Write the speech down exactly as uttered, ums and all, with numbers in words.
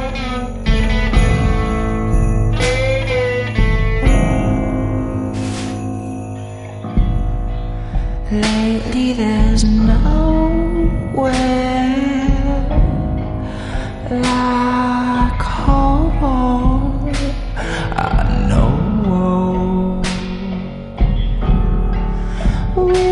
Lately there's nowhere like home. I know we